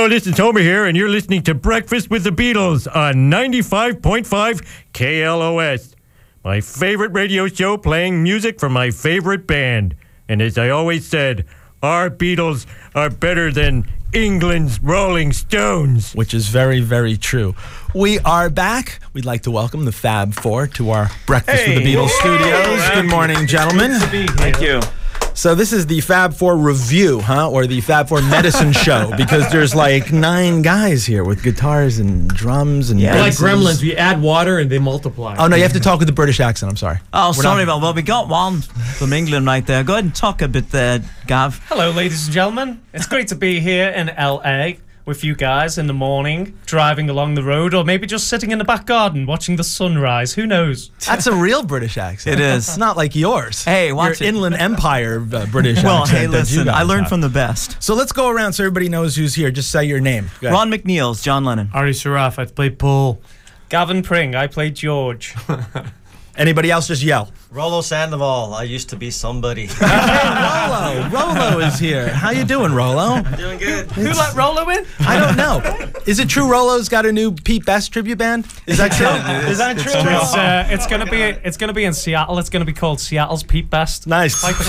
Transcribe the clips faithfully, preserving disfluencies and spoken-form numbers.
this is Homer here, and you're listening to Breakfast with the Beatles on ninety-five point five K L O S. My favorite radio show playing music from my favorite band. And as I always said, our Beatles are better than England's Rolling Stones. Which is very, very true. We are back. We'd like to welcome the Fab Four to our Breakfast Hey. with the Beatles studios. Good morning, gentlemen. Thank you. So this is the Fab Four review, huh? Or the Fab Four medicine show, because there's like nine guys here with guitars and drums and Yeah, like basses. gremlins. We add water and they multiply. Oh, no, you have to talk with the British accent. I'm sorry. Oh, We're sorry not- about well, we got one from England right there. Go ahead and talk a bit there, Gav. Hello, ladies and gentlemen. It's great to be here in L A with you guys in the morning, driving along the road, or maybe just sitting in the back garden watching the sunrise. Who knows? That's a real British accent. It is. It's not like yours. Hey, watch Your it. Inland Empire uh, British Well, accent. hey, that you listen, guys I learned have. from the best. So let's go around so everybody knows who's here. Just say your name. Go ahead. Ron McNeil's John Lennon. Ari Saraf, I played Paul. Gavin Pring, I played George. Anybody else, just yell. Rollo Sandoval, I used to be somebody. Rollo. Rollo is here. How you doing, Rollo? Doing good. Who let Rollo in? I don't know. Is it true Rollo's got a new Pete Best tribute band? Is that true? Is that true? It's, uh, it's gonna be it's gonna be in Seattle. It's gonna be called Seattle's Pete Best. Nice. Like the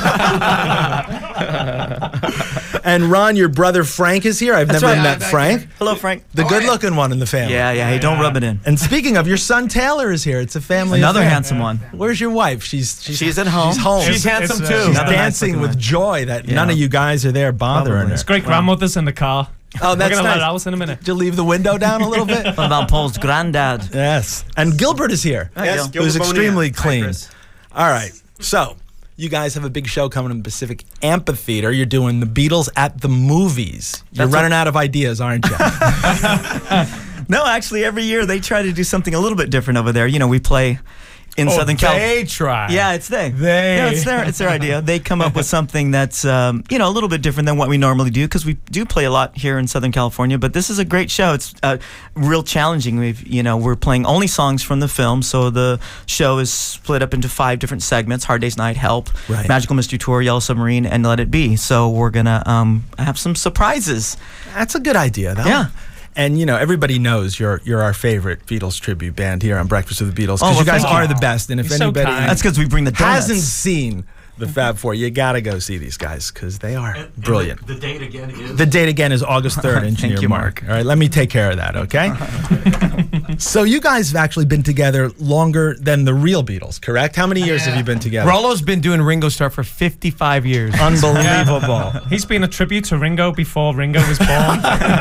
coffee. And Ron, your brother Frank is here. I've never right. met Frank. Hello, Frank. The good-looking one in the family. Yeah, yeah. Hey, don't rub it in. And speaking of, your son Taylor is here. It's a family Another affair. handsome one. Where's your wife? She's she's, She's at home. She's home. She's handsome it's, uh, too. She's Another nice dancing looking with one. joy that Yeah. none of you guys are there bothering Probably. her. His great grandmother's in the car. Oh, We're that's gonna let nice. Alice in a minute. Did you leave the window down a little bit? What about Paul's granddad? Yes. And Gilbert is here. Yes, Gil. Who's Gilbert extremely Bonilla. Hi, clean. Chris. All right. So, you guys have a big show coming in Pacific Amphitheater. You're doing the Beatles at the movies. You're That's running out of ideas, aren't you? No, actually, every year they try to do something a little bit different over there. You know, we play in Southern California. They try. Yeah, it's they. They. Yeah, it's their it's their idea. They come up with something that's um, you know a little bit different than what we normally do because we do play a lot here in Southern California. But this is a great show. It's uh, real challenging. We've you know we're playing only songs from the film, so the show is split up into five different segments: Hard Day's Night, Help, Right. Magical Mystery Tour, Yellow Submarine, and Let It Be. So we're gonna um, have some surprises. That's a good idea, though. Yeah. And, you know, everybody knows you're you're our favorite Beatles tribute band here on Breakfast with the Beatles. Because Oh, well, you guys thank are you. the best. And if You're so anybody kind. That's because we bring the donuts. hasn't seen the Fab Four, you got to go see these guys because they are brilliant. The date again is. The date again is August third, Engineer you, Mark. Mark. All right, let me take care of that, okay? So you guys have actually been together longer than the real Beatles, correct? How many years have you been together? Rollo's been doing Ringo Starr for fifty-five years. Unbelievable. He's been a tribute to Ringo before Ringo was born.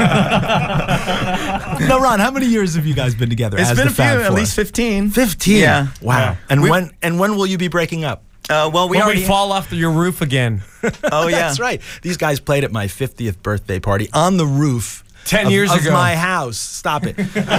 No, Ron, how many years have you guys been together It's as been the a few, Fab at Four? least fifteen. fifteen? Yeah. Wow. Yeah. And We- when and when will you be breaking up? Uh, well, we When already. we fall off your roof again. oh yeah. That's right. These guys played at my fiftieth birthday party on the roof. Ten of, years of ago. my house. Stop it.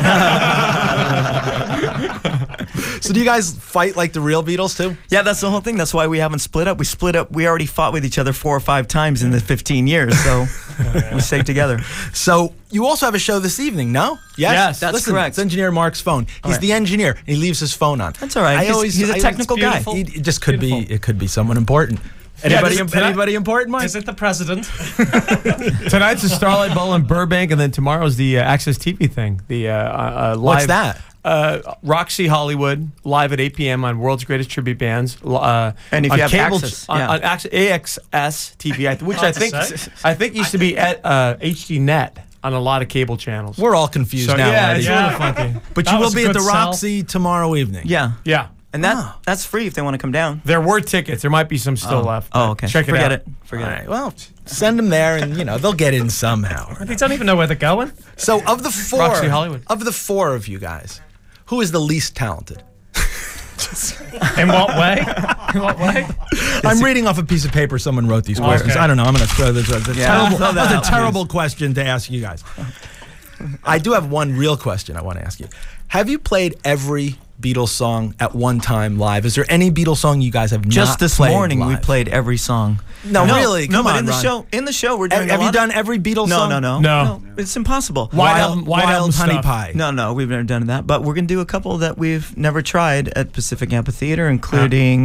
So do you guys fight like the real Beatles too? Yeah, that's the whole thing. That's why we haven't split up. We split up. We already fought with each other four or five times in the fifteen years, so we stay together. So you also have a show this evening, no? Yes, Yes, that's Listen, correct. It's Engineer Mark's phone. He's right. the engineer. And he leaves his phone on. That's all right. I He's- always, he's a I- technical it's guy. beautiful. He- It just could be. Beautiful. It could be someone important. Anybody? this is- anybody important, Mike? Is it the president? Tonight's the Starlight Bowl in Burbank, and then tomorrow's the uh, Access T V thing. The uh, uh, uh, live, What's that? Uh, Roxy Hollywood live at eight p.m. on World's Greatest Tribute Bands. Uh, And if on you have cable, access, on, yeah. on Ax- A X S T V, I th- which I think Access. I think used to be at uh, H D Net on a lot of cable channels. We're all confused So now. yeah, already. it's Yeah. really funky. But That you will was a be at good the sell. Roxy tomorrow evening. Yeah, Yeah, and that Oh. that's free if they want to come down. there were tickets. There might be some still left. Oh, but okay. Check Forget it out. it. Forget All it. right. Well, send them there, and you know they'll get in somehow. They don't even know where they're going. So of the four, Roxy Hollywood. of the four of you guys, who is the least talented? In what way? In what way? I'm reading off a piece of paper. Someone wrote these questions. Okay. I don't know. I'm going to throw this. That's a Yeah, terrible, throw that that's out, a terrible question to ask you guys. I do have one real question I want to ask you. Have you played every Beatles song at one time live? Is there any Beatles song you guys have Just not this played morning, we live? played every song. No, really? No, Come but on, in the Ron. show, in the show, we're doing. Have a you lot done of, every Beatles No, song? no, no, No. It's impossible. White Wild, Album- White Wild Album Honey stuff. Pie. No, no, we've never done that. But we're gonna do a couple that we've never tried at Pacific Amphitheater, including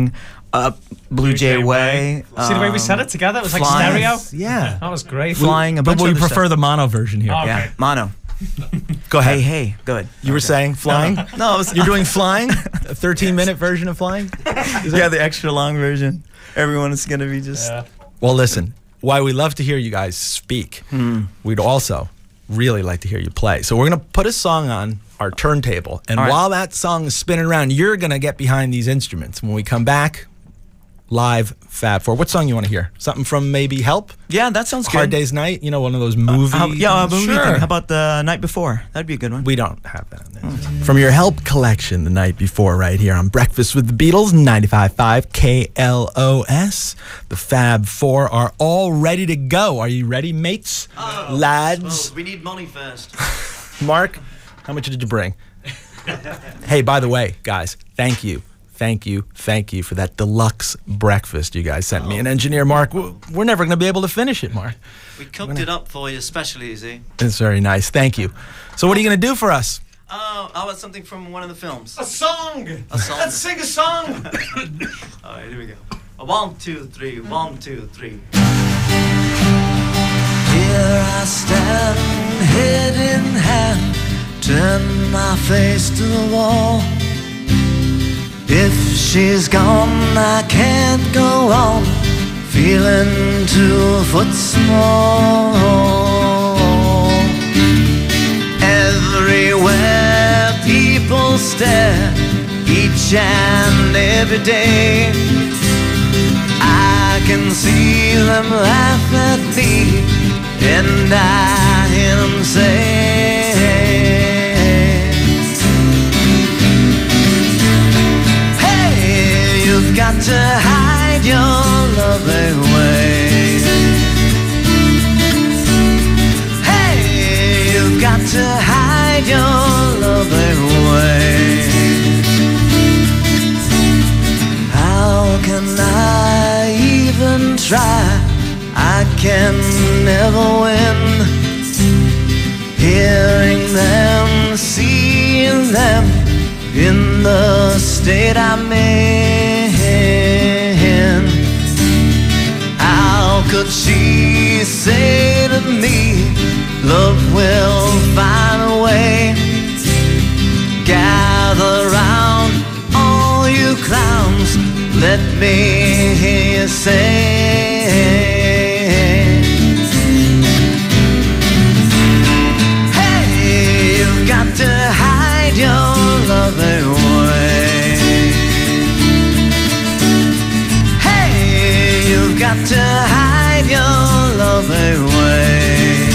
Uh, Blue Jay Way. See the way we um, said it together? It was like flying. stereo. Yeah. That was great. Flying a But bunch we of other prefer stuff. the mono version here. Oh. Yeah, Okay. mono. Go ahead. Hey, hey, good. You were saying flying? No, it was, You're doing flying? A thirteen minute version of flying? yeah, the extra long version. Everyone is gonna be just. Yeah. Well, listen, while we love to hear you guys speak, we'd also really like to hear you play. So we're going to put a song on our turntable. And All right. while that song is spinning around, you're going to get behind these instruments. When we come back, live Fab Four. What song you want to hear? Something from maybe Help? Yeah, that sounds good. Hard Day's Night? You know, one of those movies? How, yeah, a movie Sure. thing. How about the night before? That'd be a good one. We don't have that. From your Help collection the night before, right here on Breakfast with the Beatles, ninety-five point five K L O S. The Fab Four are all ready to go. Are you ready, mates? Lads? we need money first. Mark, how much did you bring? Hey, by the way, guys, thank you. Thank you, thank you for that deluxe breakfast you guys sent me. And engineer Mark, w- we're never going to be able to finish it, Mark. We cooked it up for you, especially, Z. It's very nice. Thank you. So what are you going to do for us? Oh, how about something from one of the films? A song. A song. Let's sing a song. All right, here we go. A one, two, three. One, two, three. Here I stand, head in hand, turn my face to the wall. If she's gone, I can't go on, feeling two foot small. Everywhere people stare, each and every day. I can see them laugh at me, and I hear them say, hey, you've got to hide your love away. Hey, you've got to hide your love away. How can I even try? I can never win. Hearing them, seeing them in the state I'm in. How could she say to me, love will find a way? Gather round, all you clowns, let me hear you say, hey, you've got to hide your love away. Hey, you've got to hide your love away.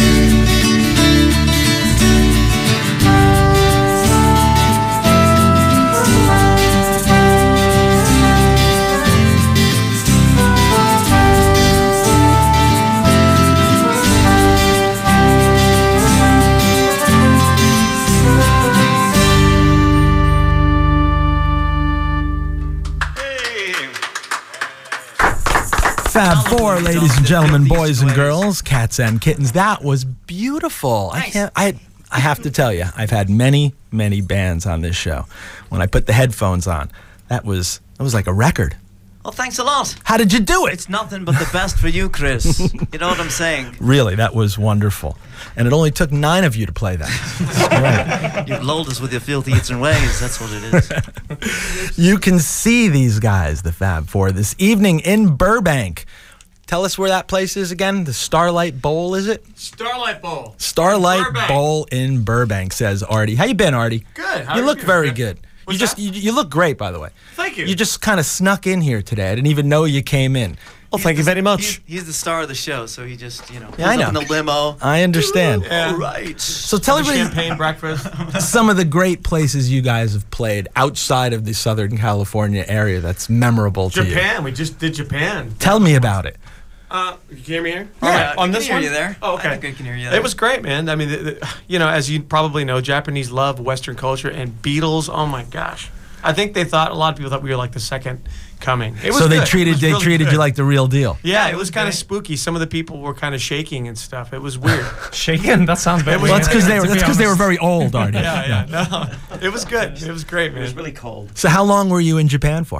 Fab Four, ladies and gentlemen, boys and girls, cats and kittens. That was beautiful. I can't. I. I have to tell you, I've had many, many bands on this show. When I put the headphones on, that was that was like a record. Well, thanks a lot. How did you do it? It's nothing but the best for you, Chris. You know what I'm saying? Really, that was wonderful. And it only took nine of you to play that. You've lulled us with your filthy eastern ways. That's what it is. You can see these guys, the Fab Four, this evening in Burbank. Tell us where that place is again. The Starlight Bowl, is it? Starlight Bowl. Starlight Burbank. Bowl in Burbank, says Artie. How you been, Artie? Good. How You are look you? very Good. good. You What's just that? you, you look great, by the way. Thank you. You just kind of snuck in here today. I didn't even know you came in. Well, thank you very much. He's, he's the star of the show, so he just, you know, Yeah, I pulls up know. in the limo. I understand. Yeah. All right. So tell The everybody champagne breakfast. some of the great places you guys have played outside of the Southern California area that's memorable to you. Japan. We just did Japan. Tell me about it. Uh, you can hear me here? Yeah, All I right, on can this hear one? you there. Oh, okay. I think I can hear you there. It was great, man. I mean, the, the, you know, as you probably know, Japanese love Western culture and Beatles. Oh my gosh, I think they thought a lot of people thought we were like the second coming. It was So they good. It treated was they really treated good. you like the real deal. Yeah, Yeah, it it was was kind of great. spooky. Some of the people were kind of shaking and stuff. It was weird. Shaken? That sounds very was- Well, that's because they were to be that's because they were honest. very old, Artie. yeah, yeah. No, it was good. It was great, It was man. really cold. So how long were you in Japan for? It's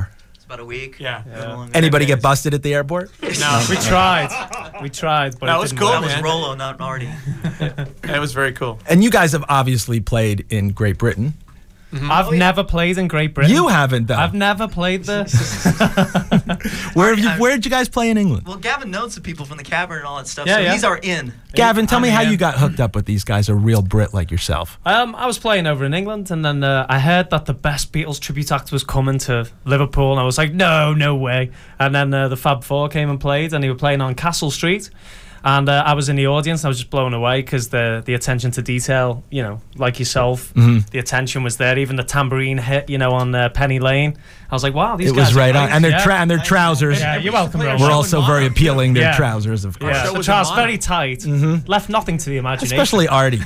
about a week. Yeah. A little longer. Anybody get busted at the airport? No, We tried. We tried, but That it was didn't cool, work. That was man. Rolo, not Marty. it was very cool. And you guys have obviously played in Great Britain. I've never played in Great Britain. You haven't, though. I've never played this. Where have you? I- Where did you guys play in England? Well, Gavin knows the people from the cavern and all that stuff, Yeah, so yeah. he's our in. Gavin, tell I'm me how here. you got hooked up with these guys, a real Brit like yourself. Um, I was playing over in England, and then uh, I heard that the best Beatles tribute act was coming to Liverpool, and I was like, no, no way. And then uh, the Fab Four came and played, and they were playing on Castle Street. And uh, I was in the audience, and I was just blown away because the the attention to detail, you know, like yourself, Mhm. the attention was there. Even the tambourine hit, you know, on uh, Penny Lane. I was like, wow, these It guys was are right on, great. and their yeah. tra- and their trousers Yeah, you're welcome, Play a Rose. were show also in very mono. appealing. Their Yeah. trousers, of course. Yeah, show the was in trousers mono. very tight, Mhm. left nothing to the imagination. Especially Artie.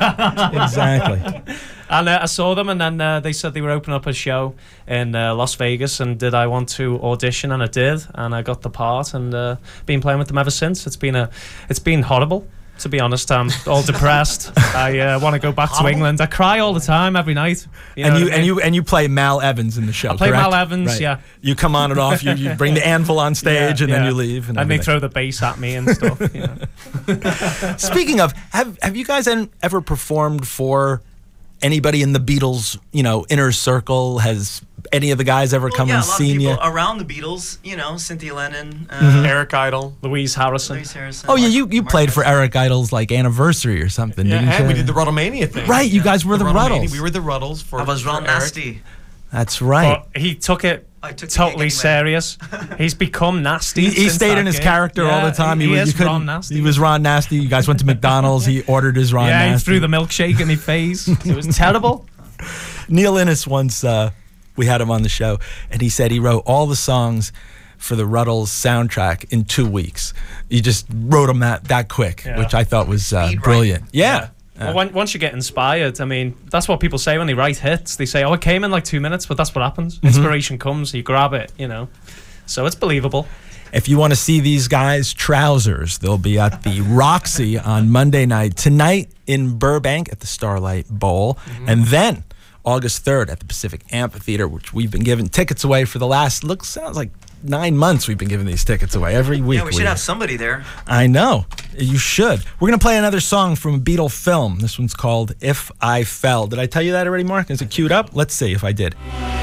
Exactly. And uh, I saw them, and then uh, they said they were opening up a show in uh, Las Vegas, and did I want to audition? And I did, and I got the part, and uh, been playing with them ever since. It's been a, it's been horrible, to be honest. I'm all depressed. I uh, want to go back to England. I cry all the time, every night. You know and what you I mean? and you and you play Mal Evans in the show. I play correct? Mal Evans, Right. yeah. You come on and off. You, you bring the anvil on stage, Yeah, and then yeah. you leave. And, And they everything. throw the bass at me and stuff. You know. Speaking of, have have you guys en- ever performed for anybody in the Beatles, you know, inner circle? Has any of the guys ever Well, come yeah, and a lot seen of you? people around the Beatles, you know, Cynthia Lennon, uh, Mm-hmm. Eric Idle. Louise Harrison. Louise Harrison. Oh yeah, Mark- you you Mark played for Harrison. Eric Idle's like anniversary or something. Yeah, didn't and you? we did the Ruddlemania thing. Right, you guys were the, Ruddlemania. Ruddles. We were the Ruddles for. I was for Ron Eric. Nasty. That's right. But he took it I took the totally gig anyway. serious. He's become nasty. He, he since stayed that in his gig. character all Yeah, the time. He, was, is you couldn't- Ron Nasty. He was Ron Nasty. You guys went to McDonald's. He ordered his Ron yeah, Nasty. he threw the milkshake in my face. It was terrible. Neil Innes once, uh, we had him on the show, and he said he wrote all the songs for the Ruddles soundtrack in two weeks. He just wrote them that, that quick, Yeah. which I thought was uh, Speed brilliant. Yeah. Well, when, once you get inspired, I mean, that's what people say when they write hits. They say, "Oh, it came in like two minutes," but that's what happens. Mm-hmm. Inspiration comes, you grab it, you know. So it's believable. If you want to see these guys' trousers, they'll be at the Roxy on Monday night. Tonight in Burbank at the Starlight Bowl. Mm-hmm. And then August third at the Pacific Amphitheater, which we've been giving tickets away for the last, look, sounds like nine months we've been giving these tickets away every week. Yeah, we should we- have somebody there. I know. You should. We're going to play another song from a Beatle film. This one's called If I Fell. Did I tell you that already, Mark? Is it queued up? Let's see if I did.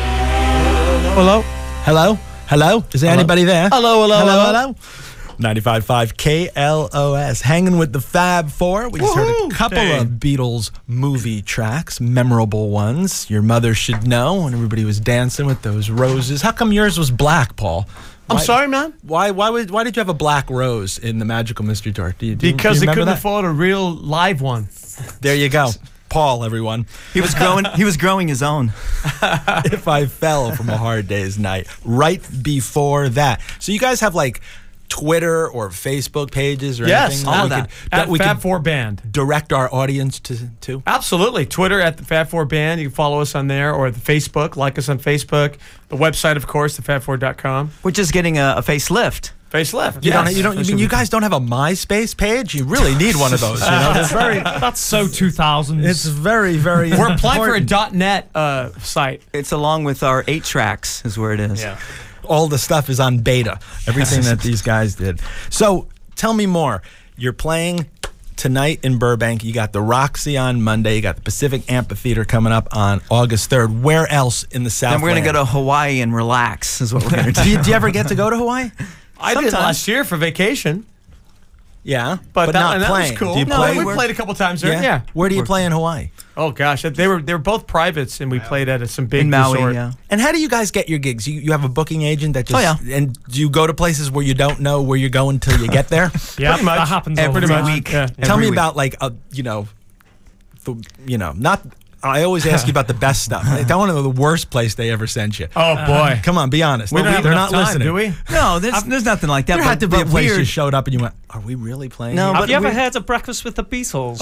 Hello? Hello? Hello? Is there anybody there? Hello, hello, hello. hello. hello. ninety-five point five K L O S. Hanging with the Fab Four. We just heard a Woohoo! couple Dang. of Beatles movie tracks, memorable ones. Your Mother Should Know, and everybody was dancing with those roses. How come yours was black, Paul? I'm Why- sorry, man. Why? Why would? Why did you have a black rose in the Magical Mystery Tour? Do you, do you- Because do they you remember couldn't that? afford a real live one. There you go, Paul. Everyone. He was growing. He was growing his own. If I fell from a hard day's night, right before that. So you guys have like Twitter or Facebook pages or Yes, anything all that of we that. could, that At we Fab could Four Band. direct our audience to to? Absolutely. Twitter at the Fab Four Band. You can follow us on there, or the Facebook. Like us on Facebook. The website, of course, the fab four dot com. We're just getting a, a facelift. Facelift. You yes. don't. You don't. You mean you guys don't have a MySpace page? You really need one of those. You know, it's very. That's so two thousands. It's very very. We're applying for a important. .net uh, site. It's along with our eight tracks, is where it is. yeah. All the stuff is on beta. Everything that these guys did. So tell me more. You're playing tonight in Burbank. You got the Roxy on Monday. You got the Pacific Amphitheater coming up on August third. Where else in the South? Then we're gonna go to Hawaii and relax. Is what we're gonna do. do, you, do you ever get to go to Hawaii? I did Sometimes. last year for vacation, Yeah, but, but that, not and that playing. was cool. Do you no, play? we played a couple times there. Yeah. Where do you play in Hawaii? Oh gosh, they were they were both privates, and we played at some big In Maui, resort. yeah. And how do you guys get your gigs? You you have a booking agent that just. Oh, yeah. And do you go to places where you don't know where you're going till you get there? Yeah, Pretty much. that happens Every all the time. week. Yeah. Tell Every me week. about like a you know, the, you know not. I always ask you about the best stuff. I don't want to know the worst place they ever sent you. Oh boy, Come on, be honest. we don't have They're enough not time, listening. do we? No, there's, there's nothing like that. There but, had to be a but place you weird. showed up and you went, "Are we really playing?" No, here?" Have but you ever we- heard of Breakfast with the Beatles?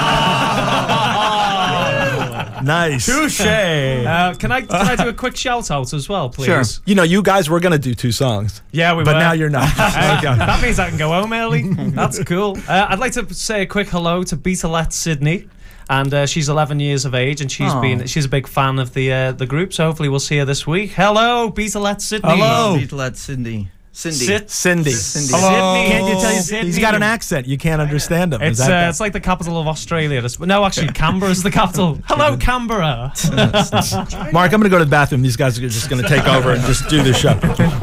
Nice. Touche. Uh, can I can I do a quick shout out as well, please? Sure. You know, you guys were gonna do two songs, Yeah, we but were. now you're not. Uh, Okay. That means I can go home early. That's cool. Uh, I'd like to say a quick hello to Beatlette Sydney. and uh, she's eleven years of age, and she's Oh. been she's a big fan of the uh, the group. So hopefully we'll see her this week. Hello, Beatles Sydney. Hello. Let Cindy. Cindy. Sit. Cindy. Cindy. Hello. Can't you tell you, Sydney. he's got an accent. You can't understand him. Is It's that uh, bad? it's like the capital of Australia. It's- No, actually, Canberra is the capital. Hello, Canberra. Mark, I'm going to go to the bathroom. These guys are just going to take over and just do the show.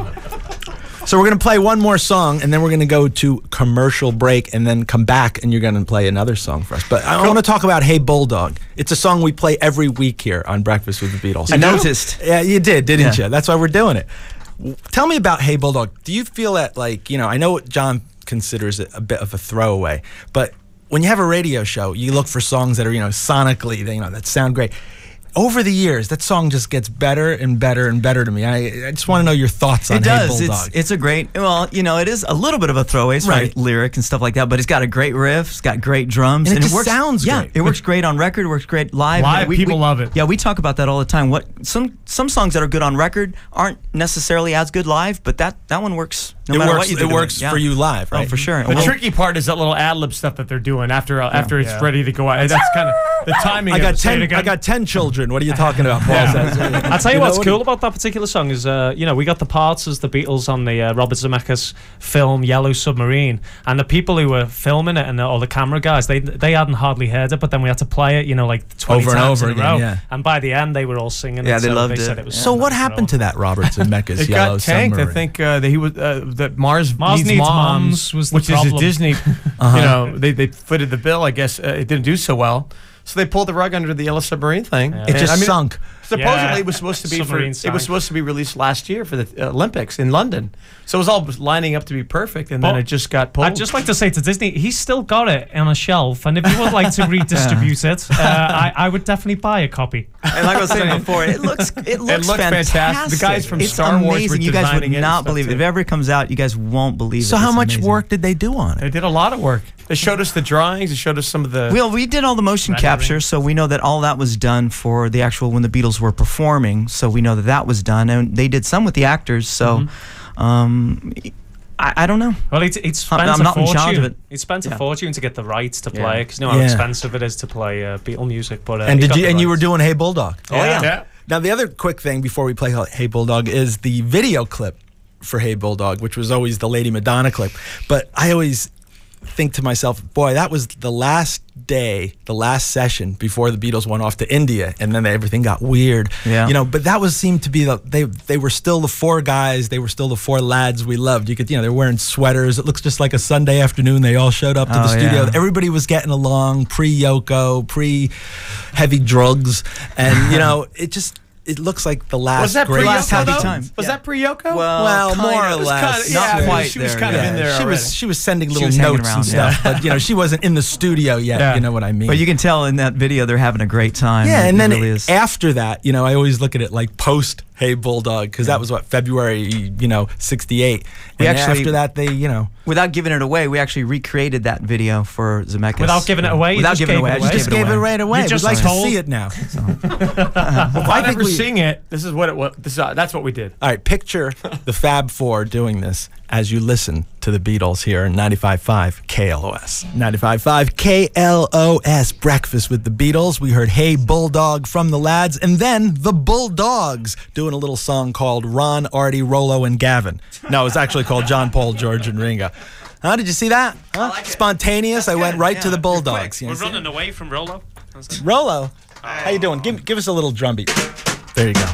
So we're going to play one more song, and then we're going to go to commercial break, and then come back, and you're going to play another song for us. But I want to talk about Hey Bulldog. It's a song we play every week here on Breakfast with the Beatles. I noticed. Yeah, you did, didn't Yeah. you? That's why we're doing it. W- Tell me about Hey Bulldog. Do you feel that, like, you know, I know what John considers it a bit of a throwaway, but when you have a radio show, you look for songs that are, you know, sonically, you know, that sound great. Over the years, that song just gets better and better and better to me. I, I just want to know your thoughts on It Hey does. Bulldog. It's it's a great. Well, you know, it is a little bit of a throwaway, it's Right. right? Lyric and stuff like that. But it's got a great riff. It's got great drums, And it just works, sounds yeah, great. it works great on record. Works great live. Live, We- people we- love it. Yeah, we talk about that all the time. What some some songs that are good on record aren't necessarily as good live, but that that one works. No it matter works. what you do it to works Yeah. for you live, right? Oh, for sure. The Well, tricky part is that little ad lib stuff that they're doing after uh, after it's ready to go out. That's kind of the timing. I of got it. Say it ten. again. I got ten children. What are you talking about? Paul says. I'll tell you, know what's what cool he- about that particular song is, uh, you know, we got the parts as the Beatles on the uh, Robert Zemeckis film Yellow Submarine, and the people who were filming it and the, all the camera guys, they they hadn't hardly heard it, but then we had to play it, you know, like twenty Over and times over in a again, row. yeah. And by the end, they were all singing. Yeah, it, they so loved they it. Said it was So what happened to that Robert Zemeckis It Yellow got tanked. Submarine? I think uh, that he was uh, that Mars, Mars needs, Needs moms, Moms was the which is problem. a Disney. You know, they they footed the bill. I guess uh, it didn't do so well, so they pulled the rug under the Yellow Submarine thing. Yeah. It And, just I mean, sunk. Supposedly, Yeah. it was supposed to be for, Submarine it sank. was supposed to be released last year for the uh, Olympics in London. So it was all lining up to be perfect, and then But it just got pulled. I'd just like to say to Disney, he's still got it on a shelf, and if you would like to redistribute it, uh, I, I would definitely buy a copy. And like I was saying before, it looks it looks looks fantastic. fantastic. The guys from it's Star Wars were amazing. You guys designing it would and not stuff, believe it. too. If it ever comes out, you guys won't believe it. So how It's much amazing. work did they do on They it? did a lot of work. They showed us the drawings. They showed us some of the. Well, we did all the motion Rendering. capture, so we know that all that was done for the actual when the Beatles were performing. So we know that that was done, and they did some with the actors. So, Mm-hmm. um, I, I don't know. Well, it's it's spent I'm a not in fortune. charge of it. It's spent a Yeah. fortune to get the rights to Yeah. play it, because you know how Yeah. expensive it is to play uh, Beatle music. But uh, And he did got you? the And you were rights. doing Hey Bulldog. Oh yeah. yeah. Now the other quick thing before we play Hey Bulldog is the video clip for Hey Bulldog, which was always the Lady Madonna clip. But I always think to myself, boy, that was the last day, the last session before the Beatles went off to India, and then everything got weird. Yeah. You know, but that was seemed to be the they they were still the four guys, they were still the four lads we loved. You could, you know, they're wearing sweaters. It looks just like a Sunday afternoon. They all showed up to the Oh, studio. yeah. Everybody was getting along, pre-Yoko, pre-heavy drugs, and you know, it just it looks like the last Was that great pre Last happy Yoko? time. Was Yeah. that pre Yoko? well, kind more of. or It was less. kinda- yeah, Not quite she was there, kind of yeah. in there She was already. she was sending little was hanging notes and around, stuff, but you know she wasn't in the studio yet. Yeah. You know what I mean? But you can tell in that video they're having a great time. yeah, It and then really is. after that, you know, I always look at it like post Hey Bulldog, because that was what February, you know, sixty-eight. We And actually- after that, they, you know, Without giving it away, we actually recreated that video for Zemeckis. Without giving it away, you Without just giving it gave away, it I away. just just gave gave it it away. right away. You We'd just like told- to see it now. Without I think ever we- seeing it, this is what it was. This, uh, that's what we did. All right, picture the Fab Four doing this as you listen to the Beatles here in ninety-five point five K L O S. ninety-five point five K L O S, Breakfast with the Beatles. We heard Hey Bulldog from the lads, and then the Bulldogs doing a little song called Ron, Artie, Rollo, and Gavin. No, it's actually called John, Paul, George, and Ringo. Huh? Did you see that? Huh? Spontaneous. I went right to the Bulldogs. You know, We're running away from Rollo. Rollo, how you doing? Give, give us a little drum beat. There you go.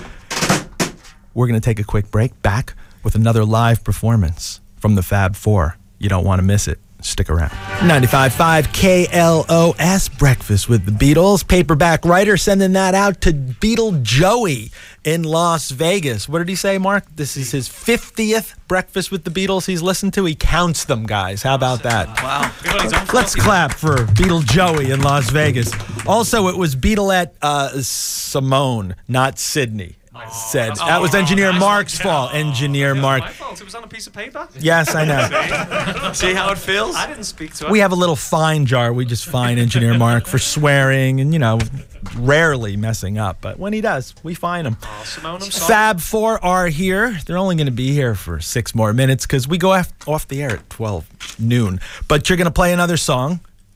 We're going to take a quick break, back with another live performance from the Fab Four. You don't want to miss it. Stick around. ninety-five point five K L O S, Breakfast with the Beatles. Paperback writer sending that out to Beatle Joey in Las Vegas. What did he say, Mark? This is his fiftieth Breakfast with the Beatles he's listened to. He counts them, guys. How about that? Wow. Let's clap for Beatle Joey in Las Vegas. Also, it was Beatlette uh, Simone, not Sydney. Said that was engineer Mark's fault. Engineer Mark. My fault. It was on a piece of paper. Yes, I know. See how it feels? I didn't speak to it. We have a little fine jar. We just fine engineer Mark for swearing and, you know, rarely messing up. But when he does, we fine him. Oh, Simone, I'm sorry. Fab Four are here. They're only going to be here for six more minutes because we go off, off the air at twelve noon. But you're going to play another song.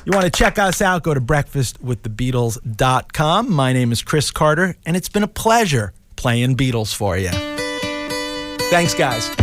You want to check us out, go to breakfast with the beatles dot com. My name is Chris Carter, and it's been a pleasure playing Beatles for you. Thanks, guys.